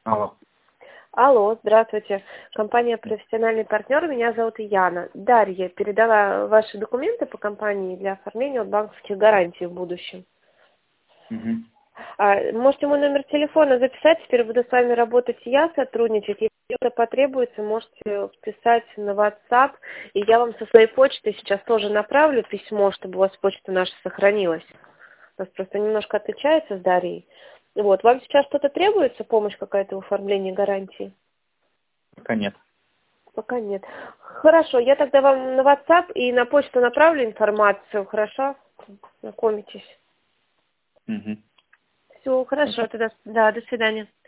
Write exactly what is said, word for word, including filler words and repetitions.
Алло. Алло, здравствуйте. Компания «Профессиональный партнер». Меня зовут Яна. Дарья передала ваши документы по компании для оформления банковских гарантий в будущем. Угу. А, можете мой номер телефона записать, теперь буду с вами работать я, сотрудничать. Если что-то потребуется, можете писать на WhatsApp, и я вам со своей почты сейчас тоже направлю письмо, чтобы у вас почта наша сохранилась. У нас просто немножко отличается с Дарьей. Вот, вам сейчас что-то требуется, помощь какая-то в оформлении гарантии? Пока нет. Пока нет. Хорошо, я тогда вам на WhatsApp и на почту направлю информацию, хорошо? Знакомитесь. Угу. Все, хорошо, Хорошо. тогда, да, до свидания.